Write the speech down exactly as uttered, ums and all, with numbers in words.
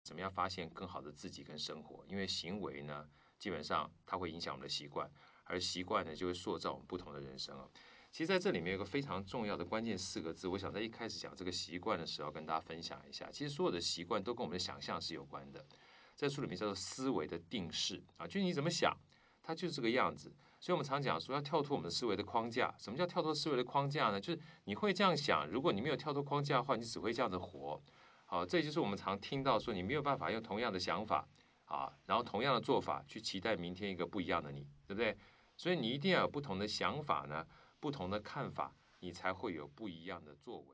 怎么样发现更好的自己跟生活？因为行为呢，基本上它会影响我们的习惯，而习惯呢，就会塑造我们不同的人生啊。其实，在这里面有个非常重要的关键四个字，我想在一开始讲这个习惯的时候，跟大家分享一下。其实，所有的习惯都跟我们的想象是有关的，在书里面叫做思维的定式啊，就是你怎么想，它就是这个样子。所以我们常讲说要跳脱我们的思维的框架。什么叫跳脱思维的框架呢？就是你会这样想，如果你没有跳脱框架的话，你只会这样子活。好，这就是我们常听到说你没有办法用同样的想法啊，然后同样的做法去期待明天一个不一样的你，对不对？所以你一定要有不同的想法呢，不同的看法，你才会有不一样的作为。